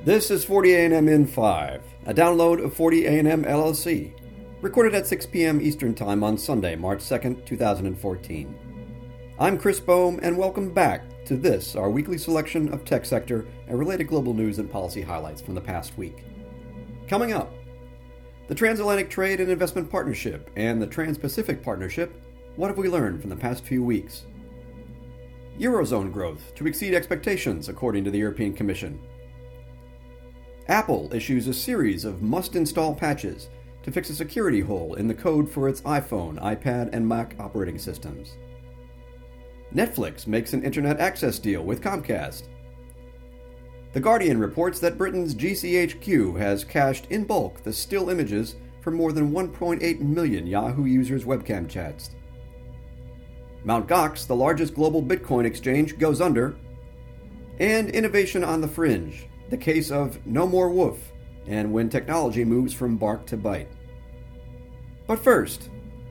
This is 40A&M in 5, a download of 40A&M LLC, recorded at 6 p.m. Eastern Time on Sunday, March 2nd, 2014. I'm Chris Bohm, and welcome back to this, our weekly selection of tech sector and related global news and policy highlights from the past week. Coming up, the Transatlantic Trade and Investment Partnership and the Trans-Pacific Partnership, what have we learned from the past few weeks? Eurozone growth to exceed expectations, according to the European Commission. Apple issues a series of must-install patches to fix a security hole in the code for its iPhone, iPad, and Mac operating systems. Netflix makes an internet access deal with Comcast. The Guardian reports that Britain's GCHQ has cached in bulk the still images from more than 1.8 million Yahoo users' webcam chats. Mt. Gox, the largest global Bitcoin exchange, goes under. And innovation on the fringe, the case of No More Woof, and when technology moves from bark to bite. But first,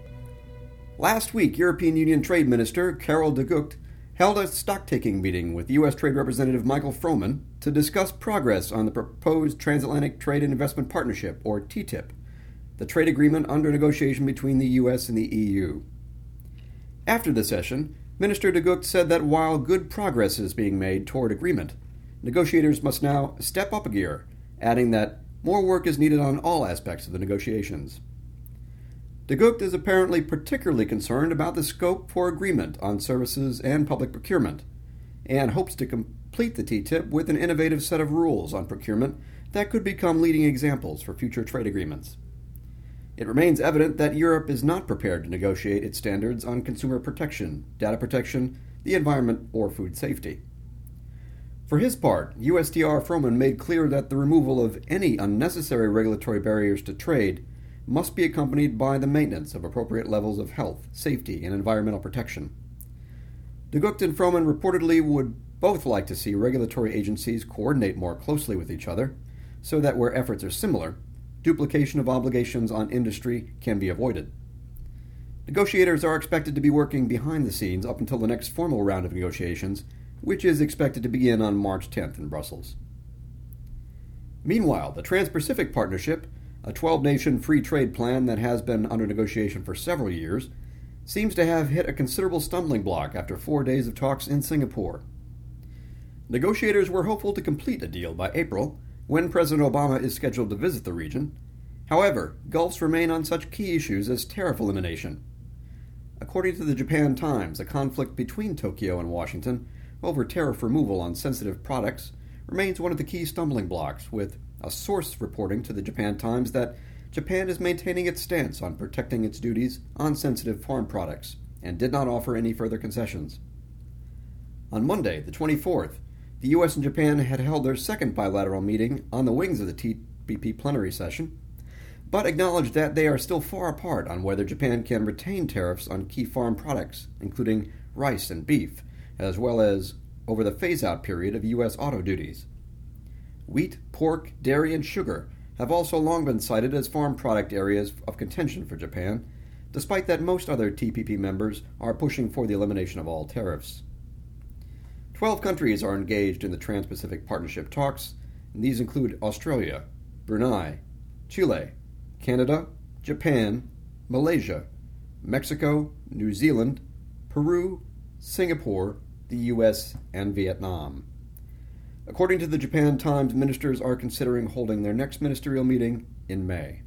last week, European Union Trade Minister Karel de Gucht held a stock-taking meeting with U.S. Trade Representative Michael Froman to discuss progress on the proposed Transatlantic Trade and Investment Partnership, or TTIP, the trade agreement under negotiation between the U.S. and the EU. After the session, Minister de Gucht said that while good progress is being made toward agreement, negotiators must now step up a gear, adding that more work is needed on all aspects of the negotiations. De Gucht is apparently particularly concerned about the scope for agreement on services and public procurement, and hopes to complete the TTIP with an innovative set of rules on procurement that could become leading examples for future trade agreements. It remains evident that Europe is not prepared to negotiate its standards on consumer protection, data protection, the environment, or food safety. For his part, USTR Froman made clear that the removal of any unnecessary regulatory barriers to trade must be accompanied by the maintenance of appropriate levels of health, safety, and environmental protection. De Gucht and Froman reportedly would both like to see regulatory agencies coordinate more closely with each other, so that where efforts are similar, duplication of obligations on industry can be avoided. Negotiators are expected to be working behind the scenes up until the next formal round of negotiations, which is expected to begin on March 10th in Brussels. Meanwhile, the Trans-Pacific Partnership, a 12-nation free trade plan that has been under negotiation for several years, seems to have hit a considerable stumbling block after 4 days of talks in Singapore. Negotiators were hopeful to complete a deal by April, when President Obama is scheduled to visit the region. However, gulfs remain on such key issues as tariff elimination. According to the Japan Times, a conflict between Tokyo and Washington over tariff removal on sensitive products remains one of the key stumbling blocks, with a source reporting to the Japan Times that Japan is maintaining its stance on protecting its duties on sensitive farm products and did not offer any further concessions. On Monday, the 24th, the U.S. and Japan had held their second bilateral meeting on the wings of the TPP plenary session, but acknowledged that they are still far apart on whether Japan can retain tariffs on key farm products, including rice and beef, as well as over the phase-out period of U.S. auto duties. Wheat, pork, dairy, and sugar have also long been cited as farm product areas of contention for Japan, despite that most other TPP members are pushing for the elimination of all tariffs. 12 countries are engaged in the Trans-Pacific Partnership talks, and these include Australia, Brunei, Chile, Canada, Japan, Malaysia, Mexico, New Zealand, Peru, Singapore, the U.S., and Vietnam. According to the Japan Times, ministers are considering holding their next ministerial meeting in May.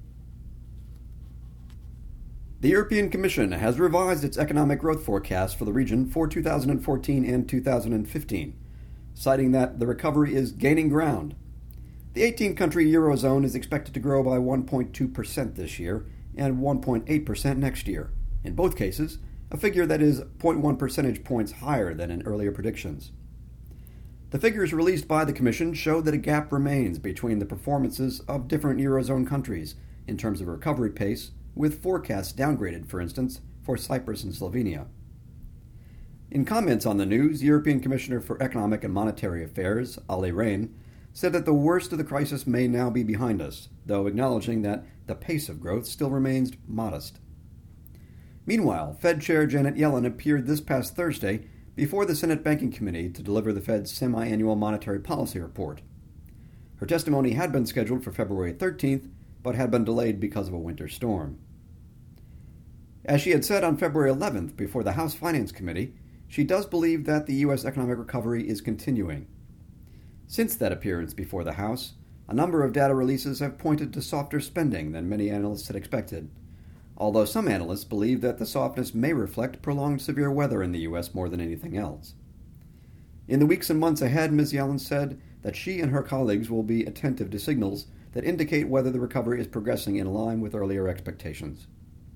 The European Commission has revised its economic growth forecast for the region for 2014 and 2015, citing that the recovery is gaining ground. The 18-country Eurozone is expected to grow by 1.2% this year and 1.8% next year, in both cases, a figure that is 0.1 percentage points higher than in earlier predictions. The figures released by the Commission show that a gap remains between the performances of different Eurozone countries in terms of recovery pace, with forecasts downgraded, for instance, for Cyprus and Slovenia. In comments on the news, European Commissioner for Economic and Monetary Affairs, Olli Rehn, said that the worst of the crisis may now be behind us, though acknowledging that the pace of growth still remains modest. Meanwhile, Fed Chair Janet Yellen appeared this past Thursday before the Senate Banking Committee to deliver the Fed's semi-annual monetary policy report. Her testimony had been scheduled for February 13th, but had been delayed because of a winter storm. As she had said on February 11th before the House Finance Committee, she does believe that the U.S. economic recovery is continuing. Since that appearance before the House, a number of data releases have pointed to softer spending than many analysts had expected, although some analysts believe that the softness may reflect prolonged severe weather in the U.S. more than anything else. In the weeks and months ahead, Ms. Yellen said that she and her colleagues will be attentive to signals that indicate whether the recovery is progressing in line with earlier expectations.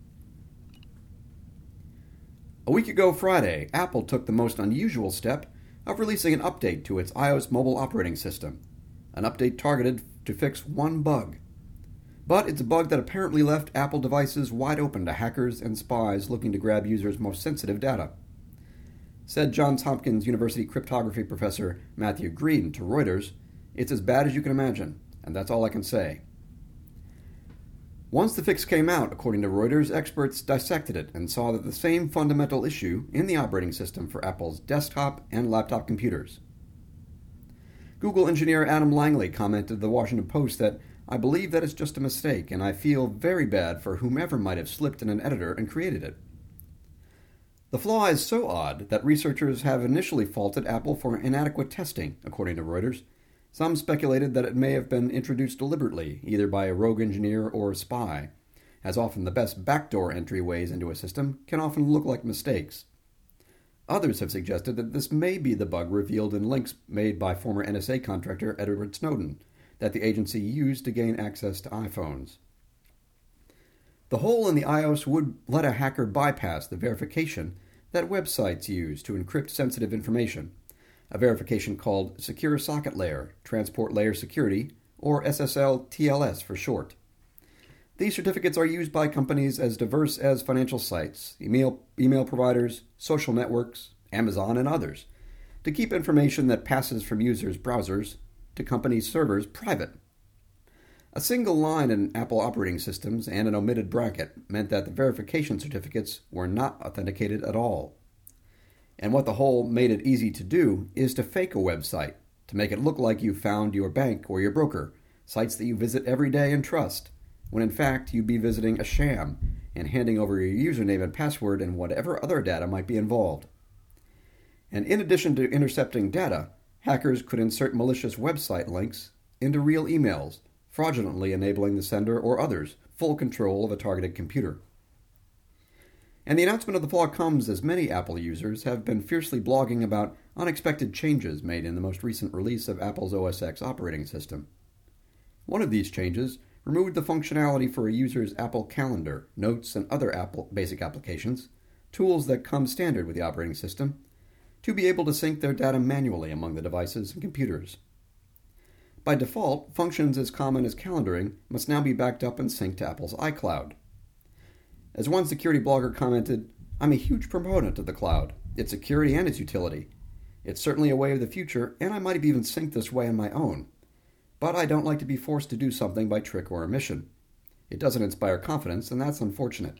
A week ago Friday, Apple took the most unusual step of releasing an update to its iOS mobile operating system, an update targeted to fix one bug. But it's a bug that apparently left Apple devices wide open to hackers and spies looking to grab users' most sensitive data. Said Johns Hopkins University cryptography professor Matthew Green to Reuters, "It's as bad as you can imagine, and that's all I can say." Once the fix came out, according to Reuters, experts dissected it and saw that the same fundamental issue in the operating system for Apple's desktop and laptop computers. Google engineer Adam Langley commented to the Washington Post that, "I believe that it's just a mistake, and I feel very bad for whomever might have slipped in an editor and created it." The flaw is so odd that researchers have initially faulted Apple for inadequate testing, according to Reuters. Some speculated that it may have been introduced deliberately, either by a rogue engineer or a spy, as often the best backdoor entryways into a system can often look like mistakes. Others have suggested that this may be the bug revealed in links made by former NSA contractor Edward Snowden that the agency used to gain access to iPhones. The hole in the iOS would let a hacker bypass the verification that websites use to encrypt sensitive information, a verification called Secure Socket Layer, Transport Layer Security, or SSL-TLS for short. These certificates are used by companies as diverse as financial sites, email providers, social networks, Amazon, and others, to keep information that passes from users' browsers to companies' servers private. A single line in Apple operating systems and an omitted bracket meant that the verification certificates were not authenticated at all. And what the hole made it easy to do is to fake a website, to make it look like you found your bank or your broker, sites that you visit every day and trust, when in fact you'd be visiting a sham and handing over your username and password and whatever other data might be involved. And in addition to intercepting data, hackers could insert malicious website links into real emails, fraudulently enabling the sender or others full control of a targeted computer. And the announcement of the flaw comes as many Apple users have been fiercely blogging about unexpected changes made in the most recent release of Apple's OS X operating system. One of these changes removed the functionality for a user's Apple Calendar, Notes, and other Apple basic applications, tools that come standard with the operating system, to be able to sync their data manually among the devices and computers. By default, functions as common as calendaring must now be backed up and synced to Apple's iCloud. As one security blogger commented, "I'm a huge proponent of the cloud, its security and its utility. It's certainly a way of the future, and I might have even synced this way on my own. But I don't like to be forced to do something by trick or omission. It doesn't inspire confidence, and that's unfortunate."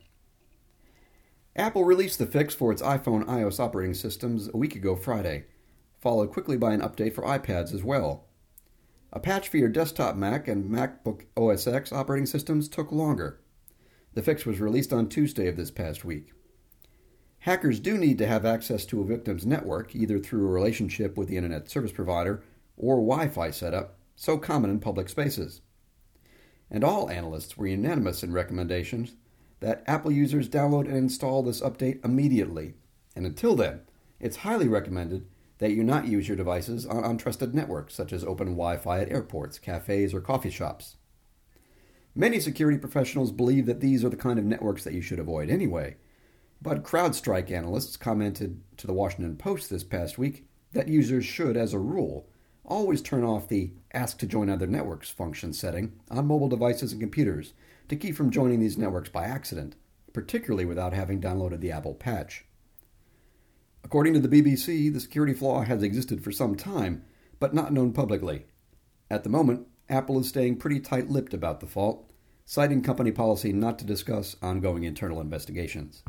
Apple released the fix for its iPhone iOS operating systems a week ago Friday, followed quickly by an update for iPads as well. A patch for your desktop Mac and MacBook OS X operating systems took longer. The fix was released on Tuesday of this past week. Hackers do need to have access to a victim's network, either through a relationship with the internet service provider or Wi-Fi setup, so common in public spaces. And all analysts were unanimous in recommendations that Apple users download and install this update immediately. And until then, it's highly recommended that you not use your devices on untrusted networks such as open Wi-Fi at airports, cafes, or coffee shops. Many security professionals believe that these are the kind of networks that you should avoid anyway, but CrowdStrike analysts commented to the Washington Post this past week that users should, as a rule, always turn off the Ask to Join Other Networks function setting on mobile devices and computers to keep from joining these networks by accident, particularly without having downloaded the Apple patch. According to the BBC, the security flaw has existed for some time, but not known publicly. At the moment, Apple is staying pretty tight-lipped about the fault, citing company policy not to discuss ongoing internal investigations.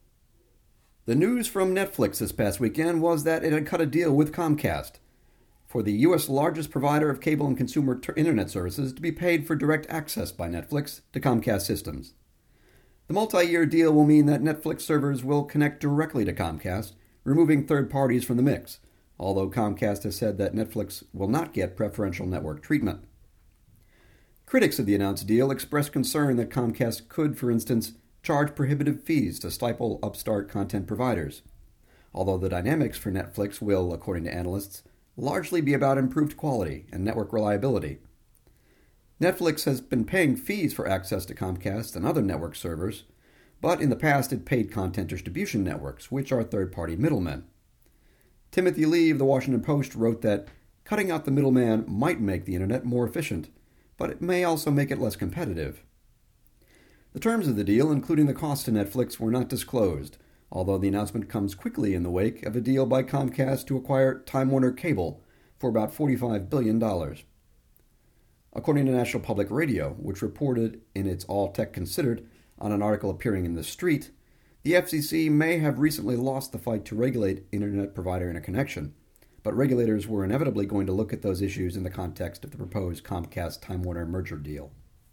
The news from Netflix this past weekend was that it had cut a deal with Comcast. for the U.S. largest provider of cable and consumer internet services to be paid for direct access by Netflix to Comcast systems. The multi-year deal will mean that Netflix servers will connect directly to Comcast, removing third parties from the mix, although Comcast has said that Netflix will not get preferential network treatment. Critics of the announced deal expressed concern that Comcast could, for instance, charge prohibitive fees to stifle upstart content providers, although the dynamics for Netflix will, according to analysts, largely be about improved quality and network reliability. Netflix has been paying fees for access to Comcast and other network servers, but in the past it paid content distribution networks, which are third-party middlemen. Timothy Lee of The Washington Post wrote that cutting out the middleman might make the internet more efficient, but it may also make it less competitive. The terms of the deal, including the cost to Netflix, were not disclosed, although the announcement comes quickly in the wake of a deal by Comcast to acquire Time Warner Cable for about $45 billion. According to National Public Radio, which reported in its All Tech Considered on an article appearing in The Street, the FCC may have recently lost the fight to regulate internet provider interconnection, but regulators were inevitably going to look at those issues in the context of the proposed Comcast-Time Warner merger deal.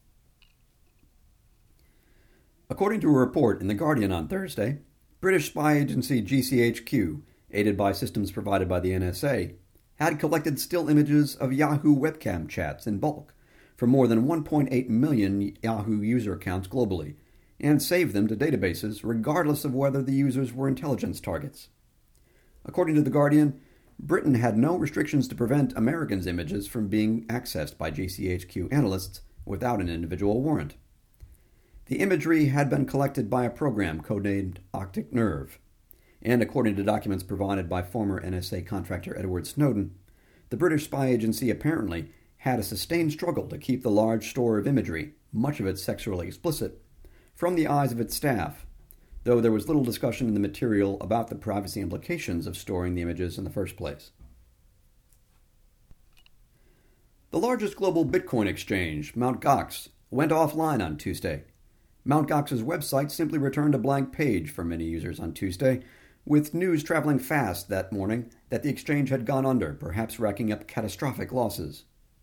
According to a report in The Guardian on Thursday, British spy agency GCHQ, aided by systems provided by the NSA, had collected still images of Yahoo webcam chats in bulk from more than 1.8 million Yahoo user accounts globally, and saved them to databases regardless of whether the users were intelligence targets. According to The Guardian, Britain had no restrictions to prevent Americans' images from being accessed by GCHQ analysts without an individual warrant. The imagery had been collected by a program codenamed Optic Nerve, and according to documents provided by former NSA contractor Edward Snowden, the British spy agency apparently had a sustained struggle to keep the large store of imagery, much of it sexually explicit, from the eyes of its staff, though there was little discussion in the material about the privacy implications of storing the images in the first place. The largest global Bitcoin exchange, Mt. Gox, went offline on Tuesday. Mt. Gox's website simply returned a blank page for many users on Tuesday, with news traveling fast that morning that the exchange had gone under, perhaps racking up catastrophic losses.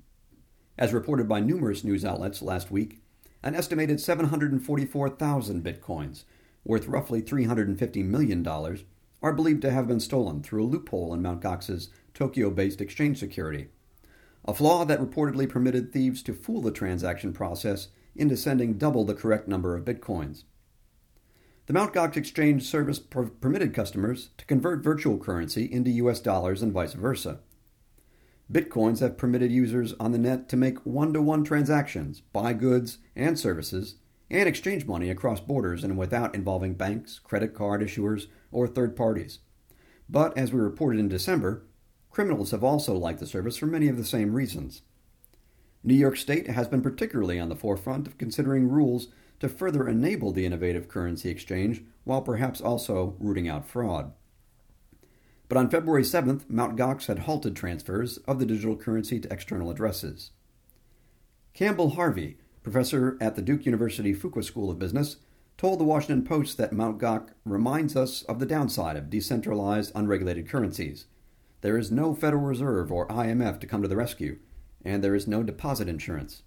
As reported by numerous news outlets last week, an estimated 744,000 bitcoins, worth roughly $350 million, are believed to have been stolen through a loophole in Mt. Gox's Tokyo-based exchange security, a flaw that reportedly permitted thieves to fool the transaction process into sending double the correct number of bitcoins. The Mt. Gox exchange service permitted customers to convert virtual currency into US dollars and vice versa. Bitcoins have permitted users on the net to make one-to-one transactions, buy goods and services, and exchange money across borders and without involving banks, credit card issuers, or third parties. But, as we reported in December, criminals have also liked the service for many of the same reasons. New York State has been particularly on the forefront of considering rules to further enable the innovative currency exchange, while perhaps also rooting out fraud. But on February 7th, Mt. Gox had halted transfers of the digital currency to external addresses. Campbell Harvey, professor at the Duke University Fuqua School of Business, told the Washington Post that Mt. Gox reminds us of the downside of decentralized, unregulated currencies. There is no Federal Reserve or IMF to come to the rescue, and there is no deposit insurance.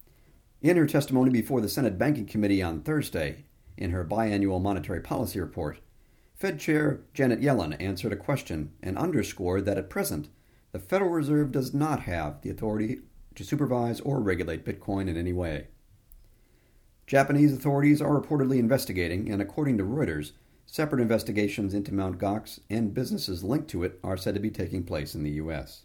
In her testimony before the Senate Banking Committee on Thursday, in her biannual monetary policy report, Fed Chair Janet Yellen answered a question and underscored that at present, the Federal Reserve does not have the authority to supervise or regulate Bitcoin in any way. Japanese authorities are reportedly investigating, and according to Reuters, separate investigations into Mt. Gox and businesses linked to it are said to be taking place in the U.S.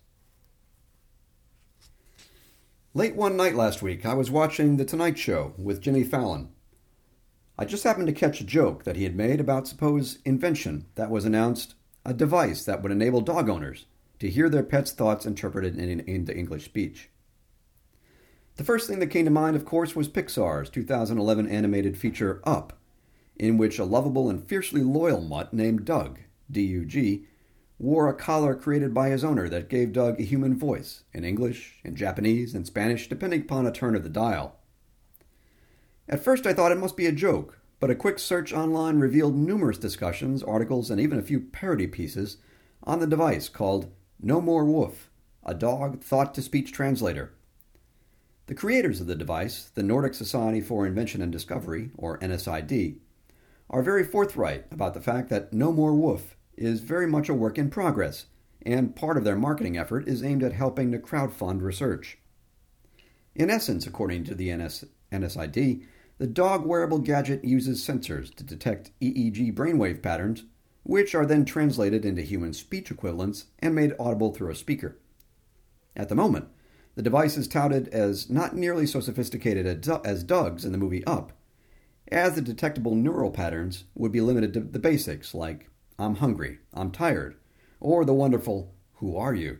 Late one night last week, I was watching The Tonight Show with Jimmy Fallon. I just happened to catch a joke that he had made about supposed invention that was announced, a device that would enable dog owners to hear their pets' thoughts interpreted into English speech. The first thing that came to mind, of course, was Pixar's 2011 animated feature Up, in which a lovable and fiercely loyal mutt named Doug, D-U-G, wore a collar created by his owner that gave Doug a human voice, in English, in Japanese, and Spanish, depending upon a turn of the dial. At first I thought it must be a joke, but a quick search online revealed numerous discussions, articles, and even a few parody pieces on the device called No More Woof, a dog thought-to-speech translator. The creators of the device, the Nordic Society for Invention and Discovery, or NSID, are very forthright about the fact that No More Woof is very much a work in progress, and part of their marketing effort is aimed at helping to crowdfund research. In essence, according to the NSID, the dog wearable gadget uses sensors to detect EEG brainwave patterns, which are then translated into human speech equivalents and made audible through a speaker. At the moment, the device is touted as not nearly so sophisticated as Doug's in the movie Up, as the detectable neural patterns would be limited to the basics like, I'm hungry, I'm tired, or the wonderful, who are you?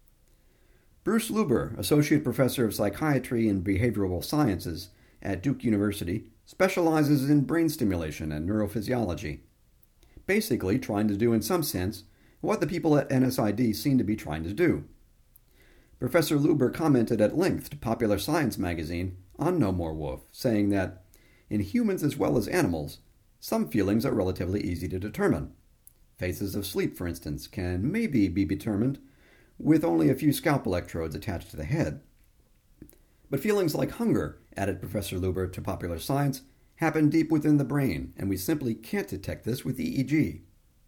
Bruce Luber, Associate Professor of Psychiatry and Behavioral Sciences at Duke University, specializes in brain stimulation and neurophysiology, basically trying to do in some sense what the people at NSID seem to be trying to do. Professor Luber commented at length to Popular Science magazine on No More Woof, saying that, in humans as well as animals, some feelings are relatively easy to determine. Phases of sleep, for instance, can maybe be determined with only a few scalp electrodes attached to the head. But feelings like hunger, added Professor Luber to Popular Science, happen deep within the brain, and we simply can't detect this with EEG.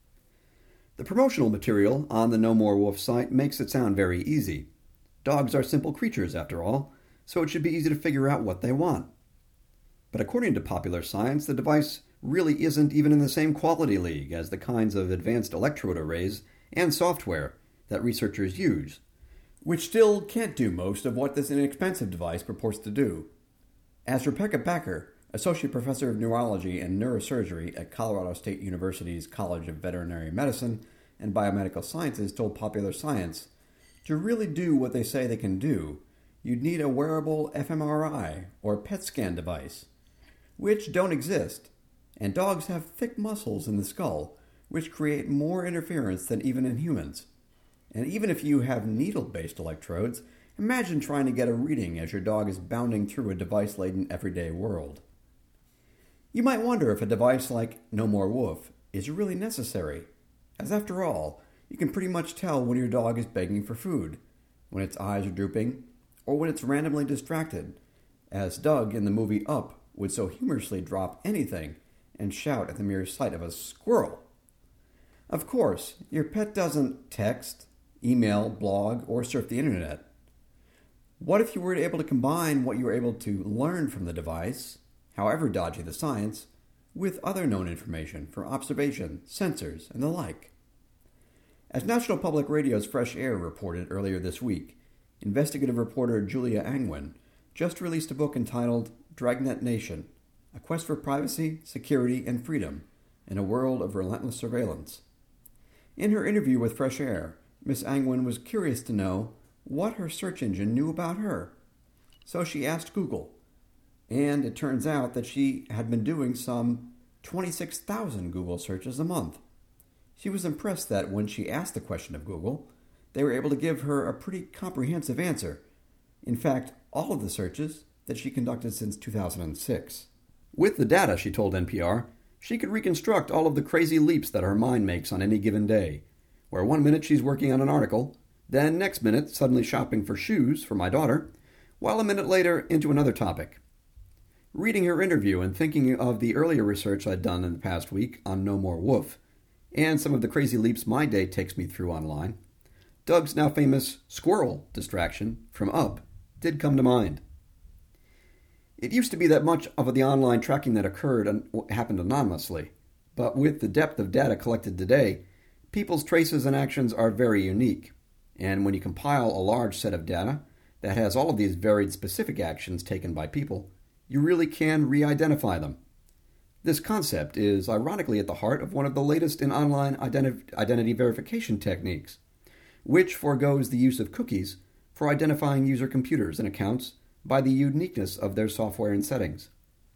The promotional material on the No More Woof site makes it sound very easy. Dogs are simple creatures, after all, so it should be easy to figure out what they want. But according to Popular Science, the device really isn't even in the same quality league as the kinds of advanced electrode arrays and software that researchers use, which still can't do most of what this inexpensive device purports to do. As Rebecca Becker, Associate Professor of Neurology and Neurosurgery at Colorado State University's College of Veterinary Medicine and Biomedical Sciences, told Popular Science, to really do what they say they can do, you'd need a wearable fMRI or PET scan device, which don't exist, and dogs have thick muscles in the skull, which create more interference than even in humans. And even if you have needle-based electrodes, imagine trying to get a reading as your dog is bounding through a device-laden everyday world. You might wonder if a device like No More Woof is really necessary, as after all, you can pretty much tell when your dog is begging for food, when its eyes are drooping, or when it's randomly distracted, as Doug in the movie Up would so humorously drop anything and shout at the mere sight of a squirrel. Of course, your pet doesn't text, email, blog, or surf the internet. What if you were able to combine what you were able to learn from the device, however dodgy the science, with other known information for observation, sensors, and the like? As National Public Radio's Fresh Air reported earlier this week, investigative reporter Julia Angwin just released a book entitled Dragnet Nation, A Quest for Privacy, Security, and Freedom in a World of Relentless Surveillance. In her interview with Fresh Air, Miss Angwin was curious to know what her search engine knew about her. So she asked Google, and it turns out that she had been doing some 26,000 Google searches a month. She was impressed that when she asked the question of Google, they were able to give her a pretty comprehensive answer. In fact, all of the searches that she conducted since 2006. With the data, she told NPR, she could reconstruct all of the crazy leaps that her mind makes on any given day, where one minute she's working on an article, then next minute suddenly shopping for shoes for my daughter, while a minute later into another topic. Reading her interview and thinking of the earlier research I'd done in the past week on No More Woof, and some of the crazy leaps my day takes me through online, Doug's now famous squirrel distraction from Up did come to mind. It used to be that much of the online tracking that occurred happened anonymously, but with the depth of data collected today, people's traces and actions are very unique, and when you compile a large set of data that has all of these varied specific actions taken by people, you really can re-identify them. This concept is ironically at the heart of one of the latest in online identity verification techniques, which forgoes the use of cookies for identifying user computers and accounts by the uniqueness of their software and settings.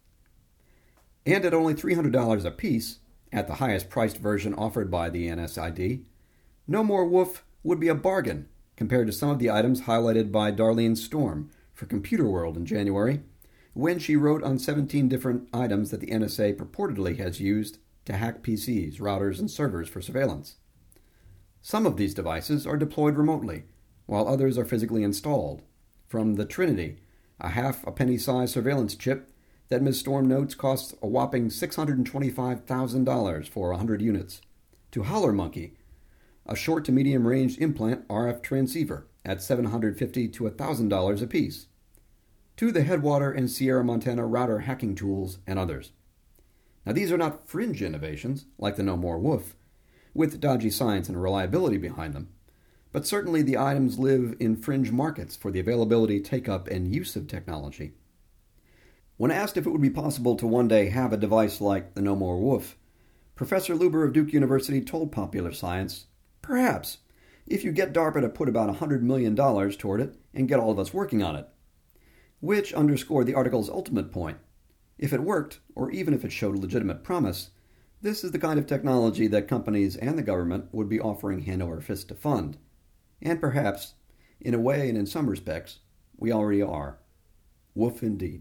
And at only $300 a piece, at the highest priced version offered by the NSID, No More Woof would be a bargain compared to some of the items highlighted by Darlene Storm for Computer World in January, when she wrote on 17 different items that the NSA purportedly has used to hack PCs, routers, and servers for surveillance. Some of these devices are deployed remotely, while others are physically installed. From the Trinity, a half-a-penny-sized surveillance chip that Ms. Storm notes costs a whopping $625,000 for 100 units, to Howler Monkey, a short to medium-range implant RF transceiver at $750 to $1,000 apiece, to the Headwater and Sierra Montana router hacking tools and others. Now, these are not fringe innovations, like the No More Woof, with dodgy science and reliability behind them, but certainly the items live in fringe markets for the availability, take-up, and use of technology. When asked if it would be possible to one day have a device like the No More Woof, Professor Luber of Duke University told Popular Science, "Perhaps, if you get DARPA to put about $100 million toward it and get all of us working on it." Which underscored the article's ultimate point. If it worked, or even if it showed legitimate promise, this is the kind of technology that companies and the government would be offering hand over fist to fund. And perhaps, in a way and in some respects, we already are. Woof indeed.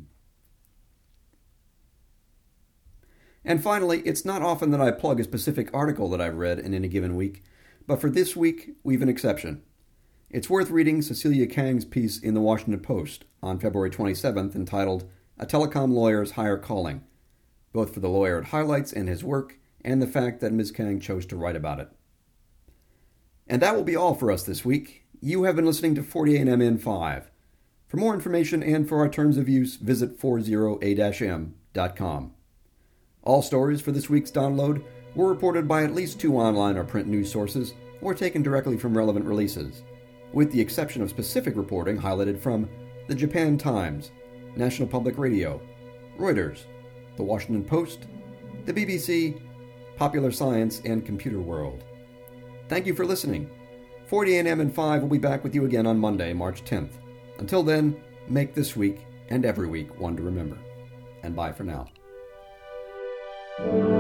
And finally, it's not often that I plug a specific article that I've read in any given week, but for this week, we've an exception. It's worth reading Cecilia Kang's piece in the Washington Post on February 27th entitled "A Telecom Lawyer's Higher Calling," both for the lawyer it highlights and his work, and the fact that Ms. Kang chose to write about it. And that will be all for us this week. You have been listening to 48MN5. For more information and for our terms of use, visit 40a-m.com. All stories for this week's download were reported by at least 2 online or print news sources, or taken directly from relevant releases, with the exception of specific reporting highlighted from the Japan Times, National Public Radio, Reuters, the Washington Post, the BBC, Popular Science, and Computer World. Thank you for listening. 48MN5 will be back with you again on Monday, March 10th. Until then, make this week and every week one to remember. And bye for now.